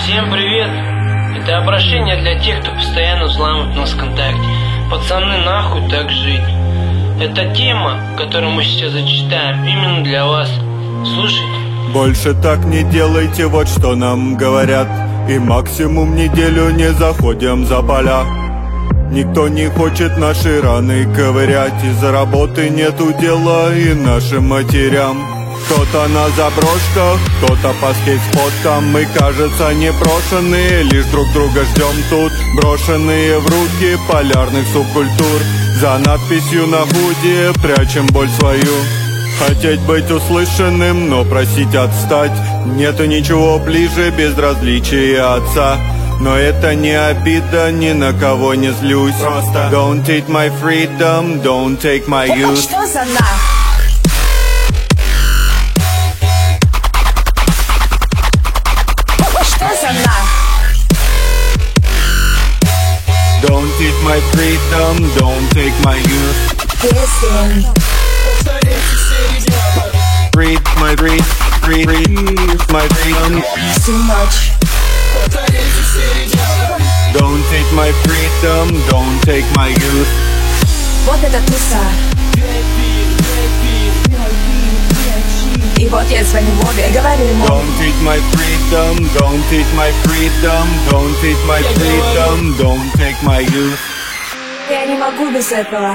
Всем привет! Это обращение для тех, кто постоянно взламывает нас ВКонтакте. Пацаны, нахуй так жить. Эта тема, которую мы сейчас зачитаем, именно для вас. Слушайте. Больше так не делайте, вот что нам говорят. И максимум неделю не заходим за поля. Никто не хочет наши раны ковырять. Из-за работы нету дела и нашим матерям. Кто-то на заброшках, кто-то по скейтспотам. Мы, кажется, не брошенные, лишь друг друга ждем тут. Брошенные в руки полярных субкультур. За надписью на худи прячем боль свою. Хотеть быть услышанным, но просить отстать. Нету ничего ближе безразличия отца. Но это не обида, ни на кого не злюсь. Просто don't take my freedom, don't take my youth. Что за нах? Что за нах? Don't take my freedom, don't take my youth. Песен. Free my my freedom. Всю ночь. Don't take my freedom, don't take my youth. Вот это туса. И вот я звоню Вове, говорю ему: Don't take my freedom, don't take my freedom, don't take my freedom, don't take my youth. я не могу без этого.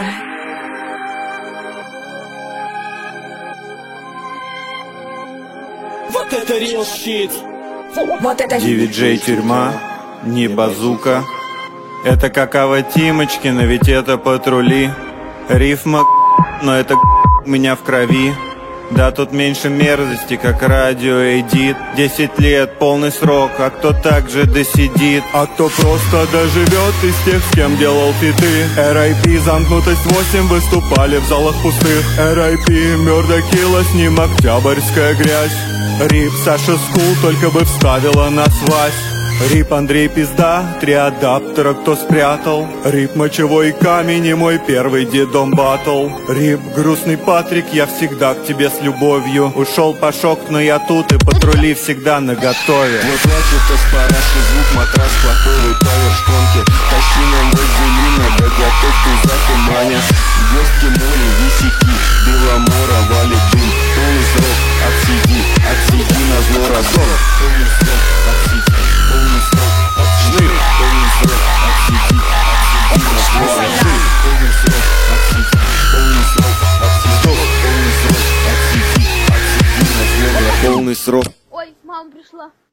Вот это real shit. Вот это DVJ тюрьма, не базука. Это какава Тимочкина, ведь это патрули. Рифма, но это у меня в крови. Да, тут меньше мерзости, как радиоэдит. 10 лет, полный срок, а кто так же досидит? А кто просто доживет из тех, с кем делал фиты. R.I.P. замкнутость 8, выступали в залах пустых. R.I.P. Murder Kill, с ним октябрьская грязь. Рип Саша Скул, только бы вставила на связь. Рип Андрей Пизда, 3 адаптера кто спрятал. Рип Мочевой камень и мой первый дедом батл. Рип Грустный Патрик, я всегда к тебе с любовью. Ушел Пашок, но я тут и патрули всегда наготове. Вот плачет с параши, звук матрас плохой, павер шконки. Тащи нам вазелина, да готовь ты за туманя. Звездки море, висяки, Беломора, валит дым. Полный срок, отсиди на зло разор. Полный срок, отсиди, полный срок, отсиди, полный срок, отсиди на зло разор. Полный срок, отсиди, полный срок, отсиди, полный срок, отсиди на зло разор. Полный срок. Ой, мама пришла.